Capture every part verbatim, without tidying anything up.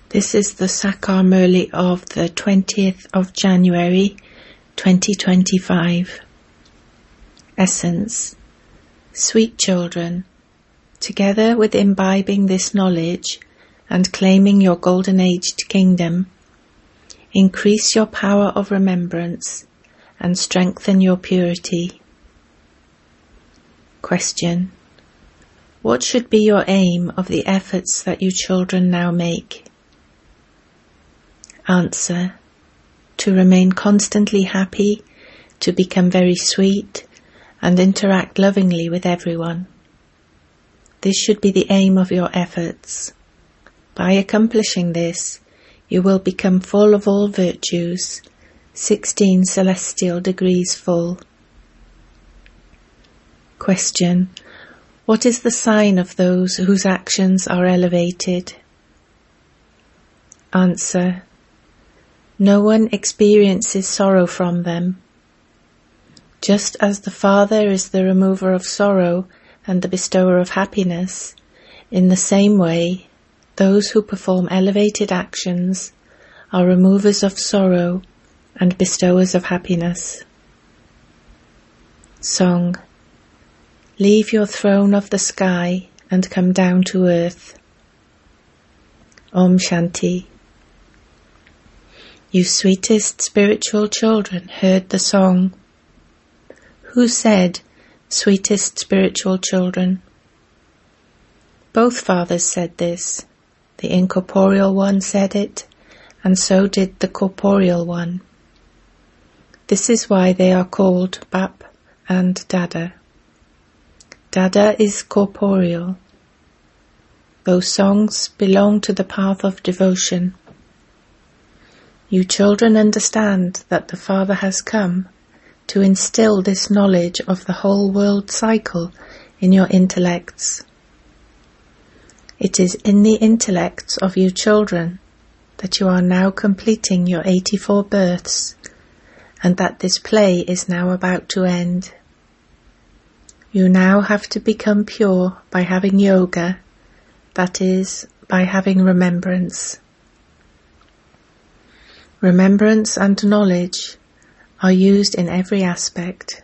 This is the Sakar Murli of the twentieth of January, twenty twenty-five. Essence. Sweet children, together with imbibing this knowledge and claiming your golden-aged kingdom, increase your power of remembrance and strengthen your purity. Question. What should be your aim of the efforts that you children now make? Answer. To remain constantly happy, to become very sweet, and interact lovingly with everyone. This should be the aim of your efforts. By accomplishing this, you will become full of all virtues, sixteen celestial degrees full. Question. What is the sign of those whose actions are elevated? Answer. No one experiences sorrow from them. Just as the Father is the remover of sorrow and the bestower of happiness, in the same way, those who perform elevated actions are removers of sorrow and bestowers of happiness. Song. Leave your throne of the sky and come down to earth. Om Shanti. You sweetest spiritual children heard the song. Who said, sweetest spiritual children? Both fathers said this. The incorporeal one said it, and so did the corporeal one. This is why they are called Bap and Dada. Dada is corporeal. Those songs belong to the path of devotion. You children understand that the Father has come to instill this knowledge of the whole world cycle in your intellects. It is in the intellects of you children that you are now completing your eighty-four births, and that this play is now about to end. You now have to become pure by having yoga, that is, by having remembrance. Remembrance and knowledge are used in every aspect.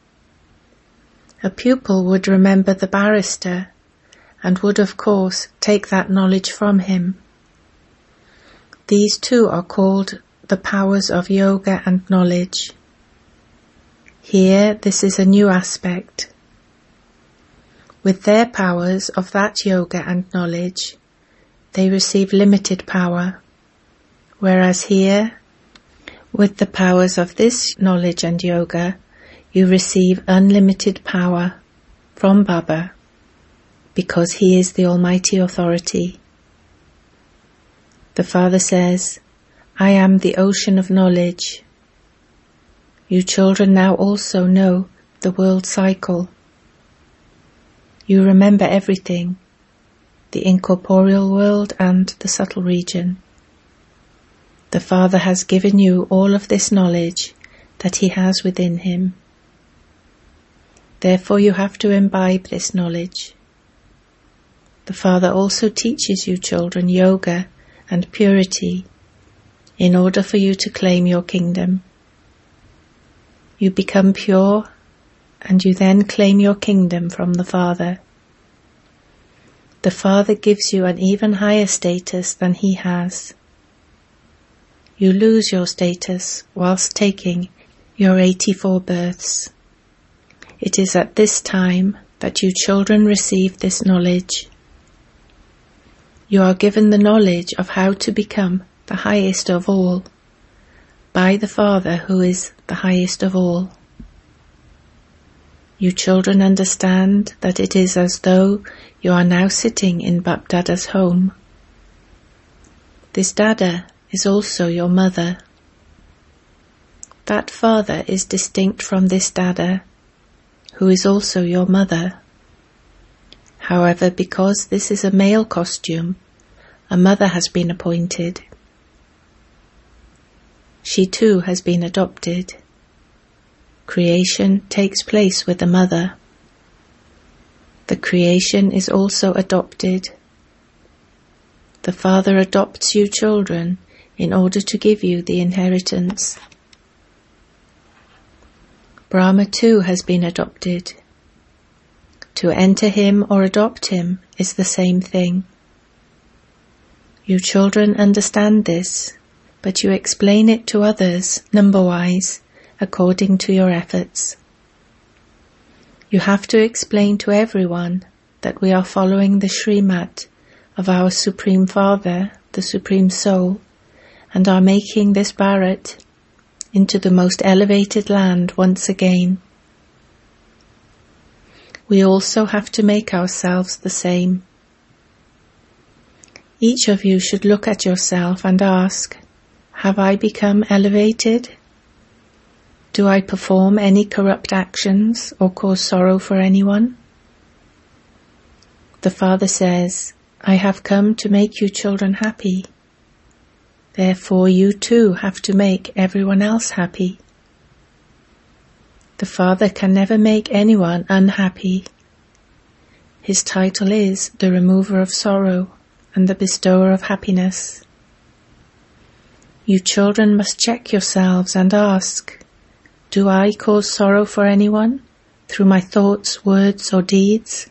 A pupil would remember the barrister and would, of course, take that knowledge from him. These two are called the powers of yoga and knowledge. Here, this is a new aspect. With their powers of that yoga and knowledge, they receive limited power, whereas here, with the powers of this knowledge and yoga, you receive unlimited power from Baba, because he is the Almighty Authority. The Father says, I am the ocean of knowledge. You children now also know the world cycle. You remember everything, the incorporeal world and the subtle region. The Father has given you all of this knowledge that he has within him. Therefore you have to imbibe this knowledge. The Father also teaches you children yoga and purity in order for you to claim your kingdom. You become pure and you then claim your kingdom from the Father. The Father gives you an even higher status than he has. You lose your status whilst taking your eighty-four births. It is at this time that you children receive this knowledge. You are given the knowledge of how to become the highest of all, by the Father who is the highest of all. You children understand that it is as though you are now sitting in Bap Dada's home. This Dada is also your mother. That Father is distinct from this Dada, who is also your mother. However, because this is a male costume, a mother has been appointed. She too has been adopted. Creation takes place with the mother. The creation is also adopted. The Father adopts you children in order to give you the inheritance. Brahma too has been adopted. To enter him or adopt him is the same thing. You children understand this, but you explain it to others number-wise according to your efforts. You have to explain to everyone that we are following the Srimat of our Supreme Father, the Supreme Soul, and are making this Bharat into the most elevated land once again. We also have to make ourselves the same. Each of you should look at yourself and ask, have I become elevated? Do I perform any corrupt actions or cause sorrow for anyone? The Father says, I have come to make you children happy. Therefore you too have to make everyone else happy. The Father can never make anyone unhappy. His title is the remover of sorrow and the bestower of happiness. You children must check yourselves and ask, do I cause sorrow for anyone through my thoughts, words or deeds?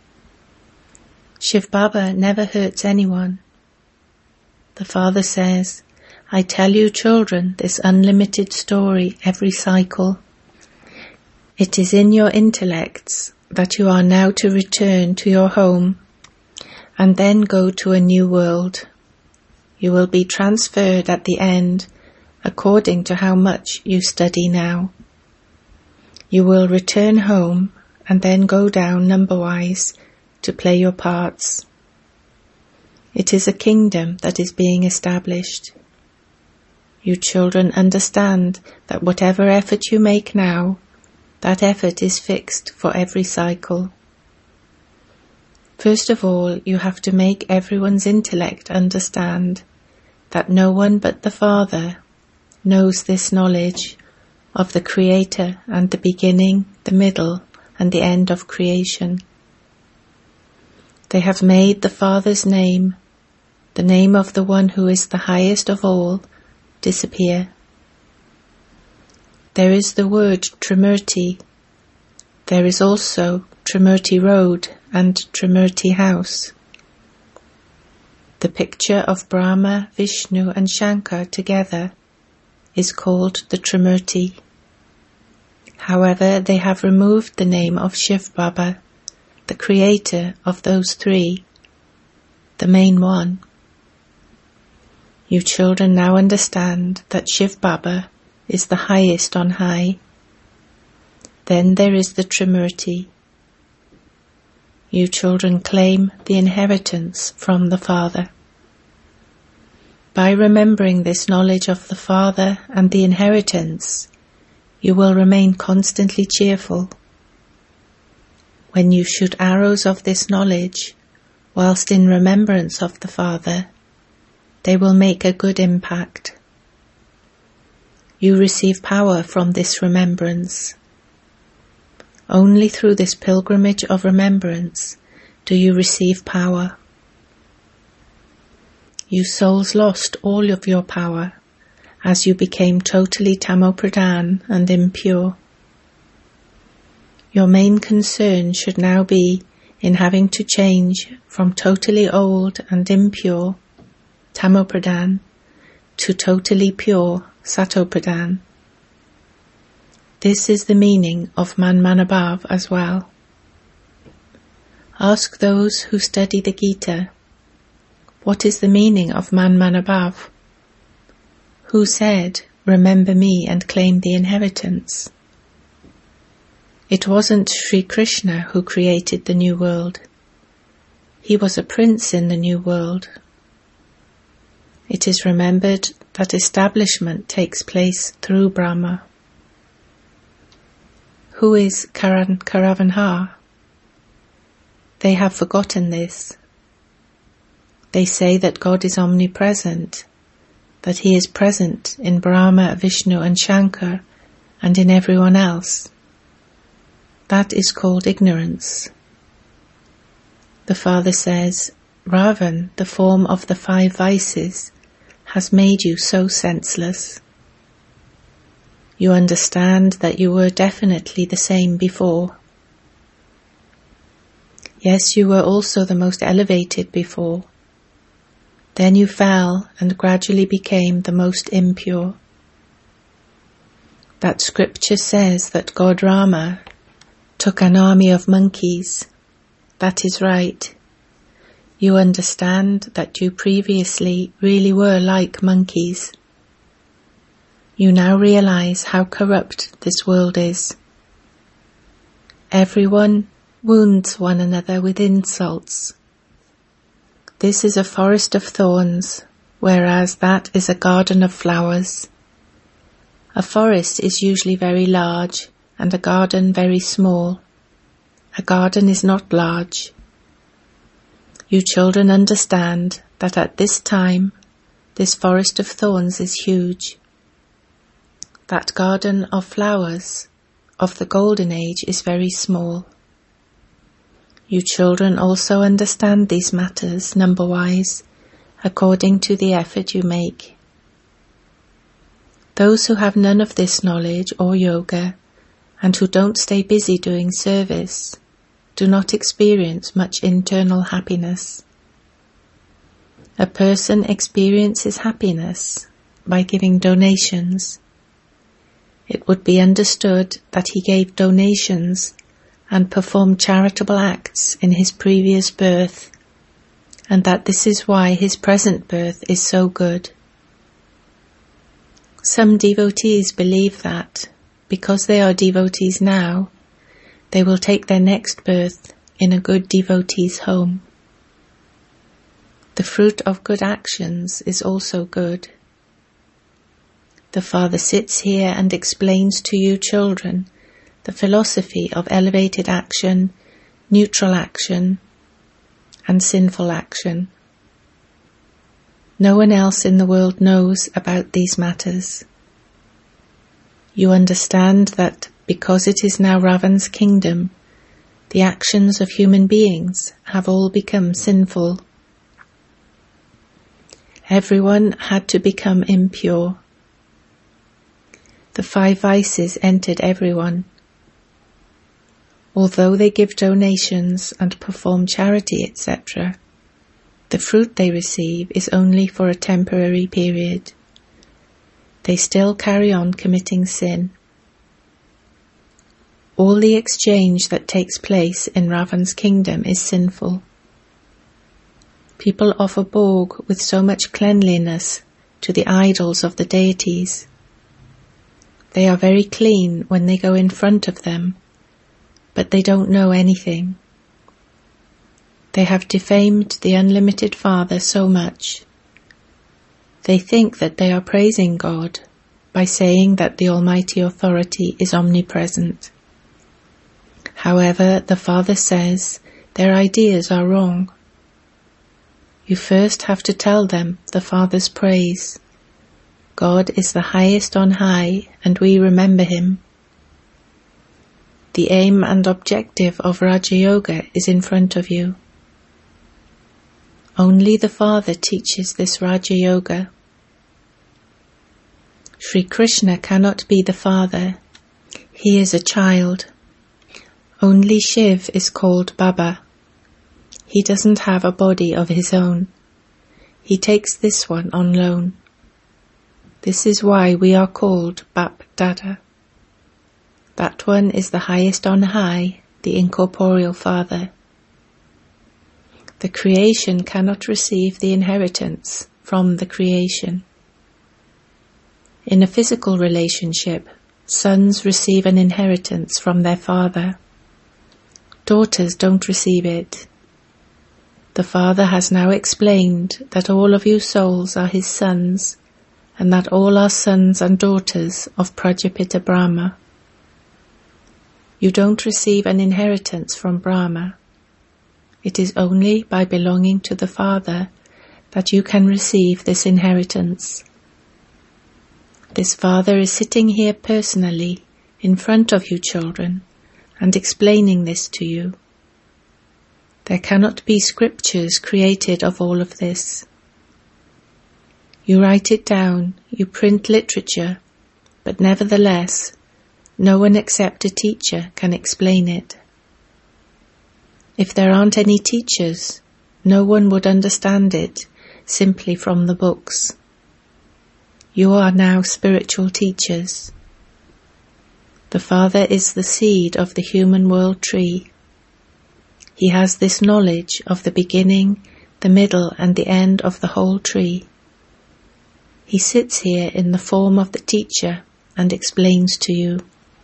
Shiv Baba never hurts anyone. The Father says, I tell you children this unlimited story every cycle. It is in your intellects that you are now to return to your home and then go to a new world. You will be transferred at the end according to how much you study now. You will return home and then go down number-wise to play your parts. It is a kingdom that is being established. You children understand that whatever effort you make now, that effort is fixed for every cycle. First of all, you have to make everyone's intellect understand that no one but the Father knows this knowledge of the Creator and the beginning, the middle, and the end of creation. They have made the Father's name, the name of the one who is the highest of all, disappear. There is the word Trimurti. There is also Trimurti Road and Trimurti House. The picture of Brahma, Vishnu and Shankar together is called the Trimurti. However, they have removed the name of Shiv Baba, the creator of those three, the main one. You children now understand that Shiv Baba is the highest on high. Then there is the Trimurti. You children claim the inheritance from the Father. By remembering this knowledge of the Father and the inheritance, you will remain constantly cheerful. When you shoot arrows of this knowledge, whilst in remembrance of the Father, they will make a good impact. You receive power from this remembrance. Only through this pilgrimage of remembrance do you receive power. You souls lost all of your power as you became totally tamopradhan and impure. Your main concern should now be in having to change from totally old and impure, tamopradhan, to totally pure, satopradhan. This is the meaning of Man-Manabhav as well. Ask those who study the Gita, what is the meaning of Man-Manabhav? Who said, remember me and claim the inheritance? It wasn't Sri Krishna who created the new world. He was a prince in the new world. It is remembered that establishment takes place through Brahma. Who is Karan Karavanha? They have forgotten this. They say that God is omnipresent, that he is present in Brahma, Vishnu and Shankar and in everyone else. That is called ignorance. The Father says, Ravan, the form of the five vices, has made you so senseless. You understand that you were definitely the same before. Yes, you were also the most elevated before. Then you fell and gradually became the most impure. That scripture says that God Rama took an army of monkeys. That is right. You understand that you previously really were like monkeys. You now realize how corrupt this world is. Everyone wounds one another with insults. This is a forest of thorns, whereas that is a garden of flowers. A forest is usually very large and a garden very small. A garden is not large. You children understand that at this time, this forest of thorns is huge. That garden of flowers of the golden age is very small. You children also understand these matters number-wise, according to the effort you make. Those who have none of this knowledge or yoga, and who don't stay busy doing service, do not experience much internal happiness. A person experiences happiness by giving donations. It would be understood that he gave donations and performed charitable acts in his previous birth, and that this is why his present birth is so good. Some devotees believe that, because they are devotees now, they will take their next birth in a good devotee's home. The fruit of good actions is also good. The Father sits here and explains to you children the philosophy of elevated action, neutral action, and sinful action. No one else in the world knows about these matters. You understand that because it is now Ravan's kingdom, the actions of human beings have all become sinful. Everyone had to become impure. The five vices entered everyone. Although they give donations and perform charity, et cetera, the fruit they receive is only for a temporary period. They still carry on committing sin. All the exchange that takes place in Ravan's kingdom is sinful. People offer bhog with so much cleanliness to the idols of the deities. They are very clean when they go in front of them, but they don't know anything. They have defamed the unlimited Father so much. They think that they are praising God by saying that the Almighty Authority is omnipresent. However, the Father says their ideas are wrong. You first have to tell them the Father's praise. God is the highest on high, and we remember Him. The aim and objective of Raja Yoga is in front of you. Only the Father teaches this Raja Yoga. Sri Krishna cannot be the Father. He is a child. Only Shiv is called Baba. He doesn't have a body of his own. He takes this one on loan. This is why we are called Bap Dada. That one is the highest on high, the incorporeal Father. The creation cannot receive the inheritance from the creation. In a physical relationship, sons receive an inheritance from their father. Daughters don't receive it. The Father has now explained that all of you souls are His sons, and that all are sons and daughters of Prajapita Brahma. You don't receive an inheritance from Brahma. It is only by belonging to the Father that you can receive this inheritance. This Father is sitting here personally in front of you children and explaining this to you. There cannot be scriptures created of all of this. You write it down, you print literature, but nevertheless, no one except a teacher can explain it. If there aren't any teachers, no one would understand it simply from the books. You are now spiritual teachers. The Father is the seed of the human world tree. He has this knowledge of the beginning, the middle, and the end of the whole tree. He sits here in the form of the teacher and explains to you.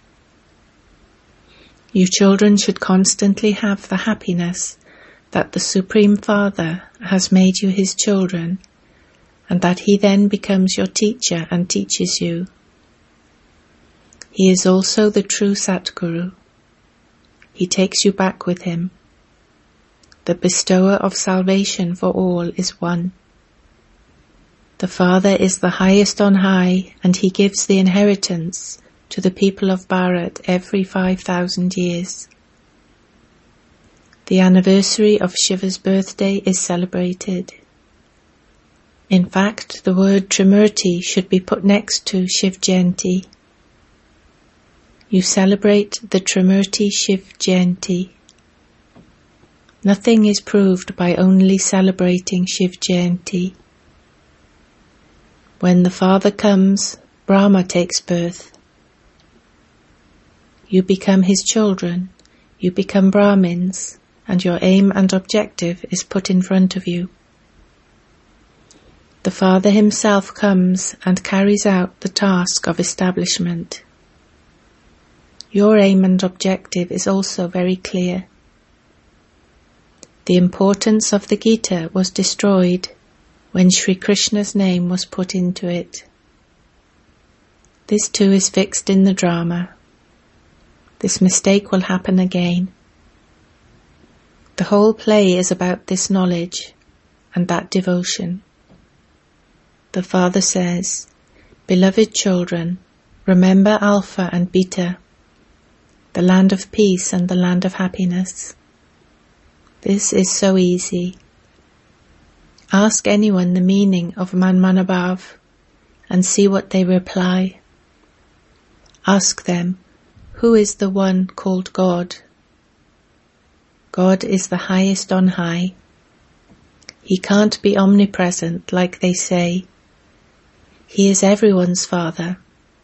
You children should constantly have the happiness that the Supreme Father has made you his children, and that he then becomes your teacher and teaches you. He is also the true Satguru. He takes you back with him. The bestower of salvation for all is one. The Father is the highest on high, and he gives the inheritance to the people of Bharat every five thousand years. The anniversary of Shiva's birthday is celebrated. In fact, the word Trimurti should be put next to Shiv Jayanti. You celebrate the Trimurti Shiv Jayanti. Nothing is proved by only celebrating Shiv Jayanti. When the Father comes, Brahma takes birth. You become his children, you become Brahmins, and your aim and objective is put in front of you. The Father himself comes and carries out the task of establishment. Your aim and objective is also very clear. The importance of the Gita was destroyed when Sri Krishna's name was put into it. This too is fixed in the drama. This mistake will happen again. The whole play is about this knowledge and that devotion. The Father says, "Beloved children, remember Alpha and Beta, the land of peace and the land of happiness." This is so easy. Ask anyone the meaning of Manmanabhav and see what they reply. Ask them, who is the one called God? God is the highest on high. He can't be omnipresent like they say. He is everyone's Father.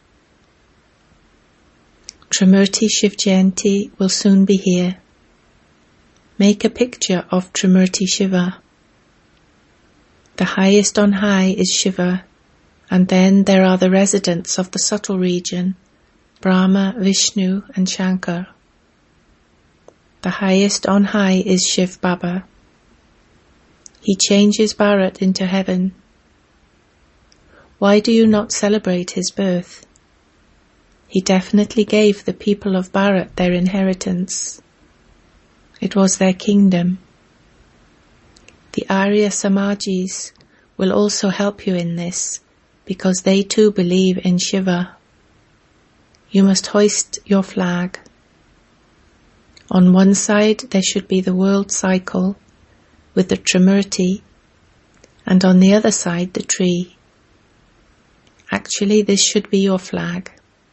Trimurti Shiv Jayanti will soon be here. Make a picture of Trimurti Shiva. The highest on high is Shiva, and then there are the residents of the subtle region, Brahma, Vishnu and Shankar. The highest on high is Shiv Baba. He changes Bharat into heaven. Why do you not celebrate his birth? He definitely gave the people of Bharat their inheritance. It was their kingdom. The Arya Samajis will also help you in this, because they too believe in Shiva. You must hoist your flag. On one side there should be the world cycle with the Trimurti, and on the other side the tree. Actually, this should be your flag.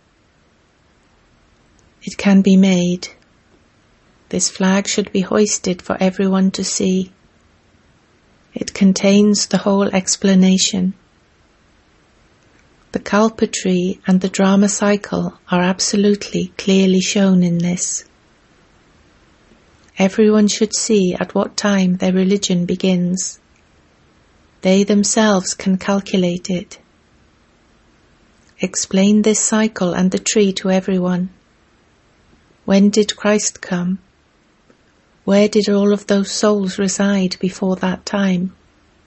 It can be made. This flag should be hoisted for everyone to see. It contains the whole explanation. The Kalpa tree and the drama cycle are absolutely clearly shown in this. Everyone should see at what time their religion begins. They themselves can calculate it. Explain this cycle and the tree to everyone. When did Christ come? Where did all of those souls reside before that time?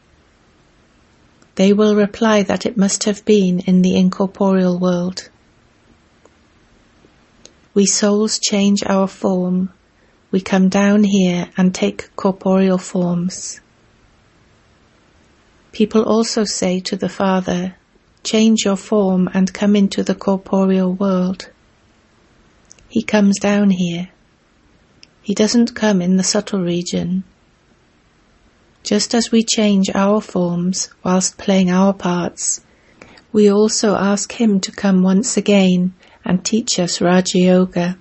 They will reply that it must have been in the incorporeal world. We souls change our form. We come down here and take corporeal forms. People also say to the Father, "Change your form and come into the corporeal world." He comes down here. He doesn't come in the subtle region. Just as we change our forms whilst playing our parts, we also ask him to come once again and teach us Raja Yoga.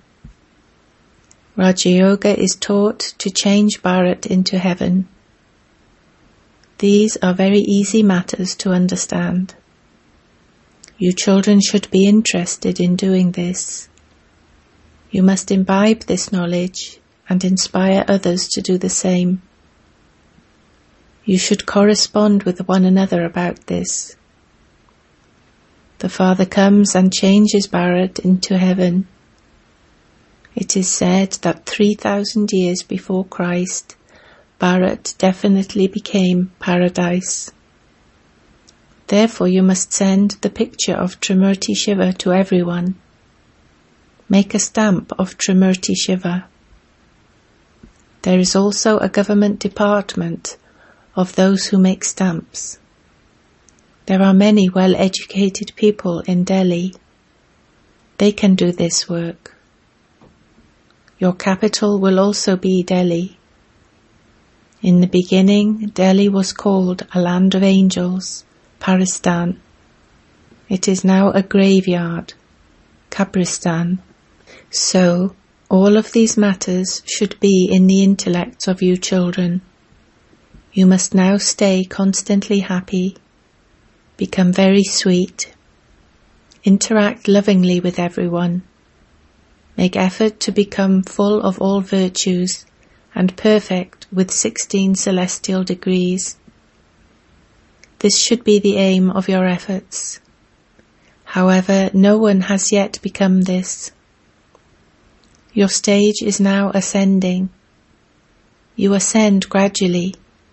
Raja Yoga is taught to change Bharat into heaven. These are very easy matters to understand. You children should be interested in doing this. You must imbibe this knowledge and inspire others to do the same. You should correspond with one another about this. The Father comes and changes Bharat into heaven. It is said that three thousand years before Christ, Bharat definitely became paradise. Therefore you must send the picture of Trimurti Shiva to everyone. Make a stamp of Trimurti Shiva. There is also a government department of those who make stamps. There are many well-educated people in Delhi. They can do this work. Your capital will also be Delhi. In the beginning, Delhi was called a land of angels, Paristan. It is now a graveyard, Kabristan. So, all of these matters should be in the intellects of you children. You must now stay constantly happy, become very sweet, interact lovingly with everyone, make effort to become full of all virtues and perfect with sixteen celestial degrees. This should be the aim of your efforts. However, no one has yet become this. Your stage is now ascending. You ascend gradually.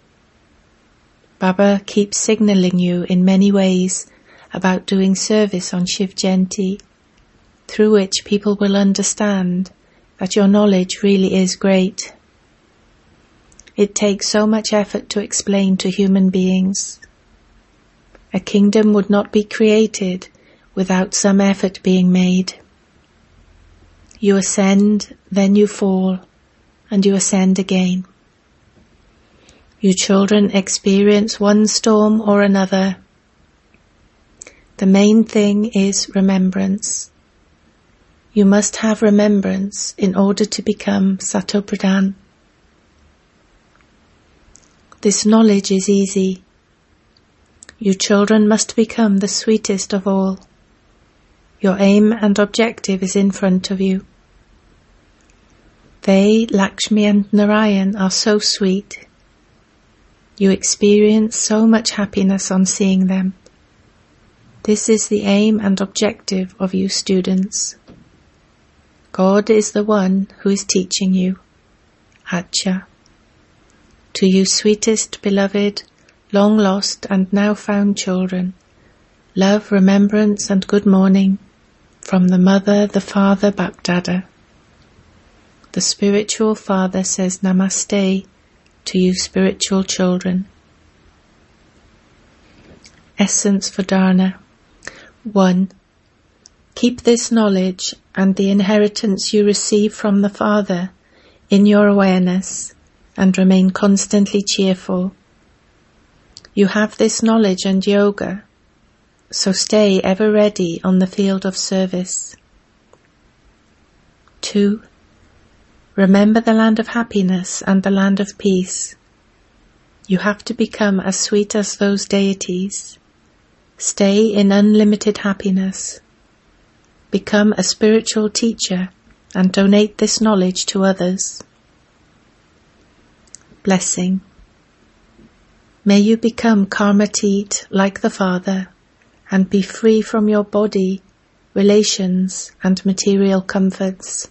Baba keeps signalling you in many ways about doing service on Shiv Jayanti, through which people will understand that your knowledge really is great. It takes so much effort to explain to human beings. A kingdom would not be created without some effort being made. You ascend, then you fall, and you ascend again. You children experience one storm or another. The main thing is remembrance. You must have remembrance in order to become Satopradhan. This knowledge is easy. You children must become the sweetest of all. Your aim and objective is in front of you. They, Lakshmi and Narayan, are so sweet. You experience so much happiness on seeing them. This is the aim and objective of you students. God is the one who is teaching you. Acha. To you sweetest, beloved, long lost and now found children, love, remembrance and good morning from the Mother, the Father, Bapdada. The spiritual father says Namaste to you spiritual children. Essence for Dharna. one. Keep this knowledge and the inheritance you receive from the Father in your awareness and remain constantly cheerful. You have this knowledge and yoga, so stay ever ready on the field of service. two. Remember the land of happiness and the land of peace. You have to become as sweet as those deities. Stay in unlimited happiness. Become a spiritual teacher and donate this knowledge to others. Blessing. May you become karmatit like the Father and be free from your body, relations and material comforts.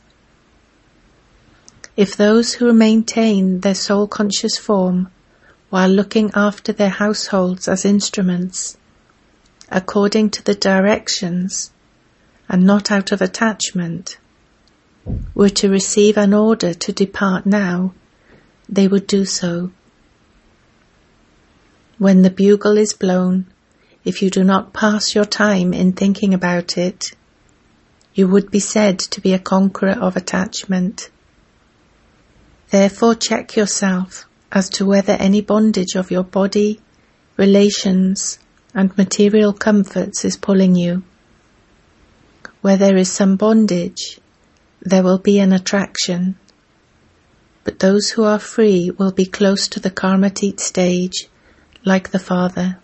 If those who maintain their soul-conscious form while looking after their households as instruments, according to the directions and not out of attachment, were to receive an order to depart now, they would do so. When the bugle is blown, if you do not pass your time in thinking about it, you would be said to be a conqueror of attachment. Therefore check yourself as to whether any bondage of your body, relations, and material comforts is pulling you. Where there is some bondage, there will be an attraction, but those who are free will be close to the Karmatit stage, like the Father.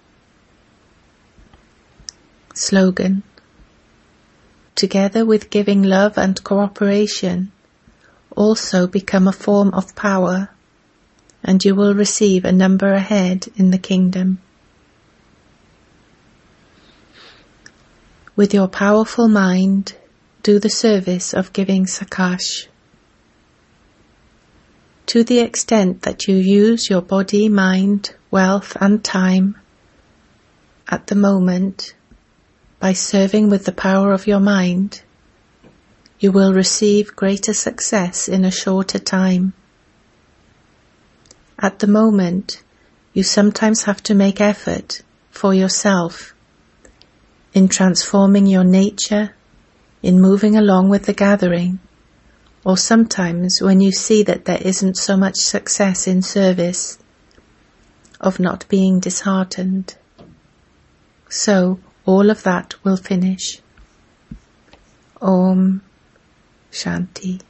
Slogan: together with giving love and cooperation, also become a form of power, and you will receive a number ahead in the kingdom. With your powerful mind, do the service of giving Sakash. To the extent that you use your body, mind, wealth and time at the moment by serving with the power of your mind, you will receive greater success in a shorter time. At the moment, you sometimes have to make effort for yourself in transforming your nature, in moving along with the gathering, or sometimes when you see that there isn't so much success in service, of not being disheartened. So all of that will finish. Om Shanti.